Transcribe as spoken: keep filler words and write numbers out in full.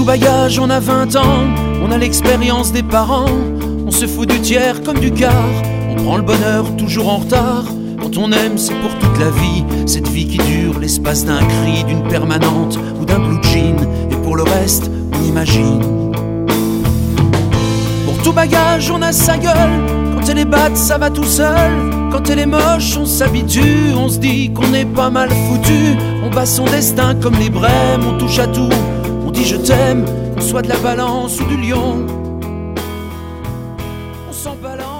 tout bagage, on a vingt ans, on a l'expérience des parents. On se fout du tiers comme du quart, on prend le bonheur toujours en retard. Quand on aime, c'est pour toute la vie, cette vie qui dure l'espace d'un cri, d'une permanente ou d'un blue jean. Et pour le reste, on imagine. Pour tout bagage, on a sa gueule. Quand elle est batte, ça va tout seul. Quand elle est moche, on s'habitue. On se dit qu'on est pas mal foutu. On bat son destin comme les brèmes, on touche à tout. On dit je t'aime, qu'on soit de la balance ou du lion. On s'en balance.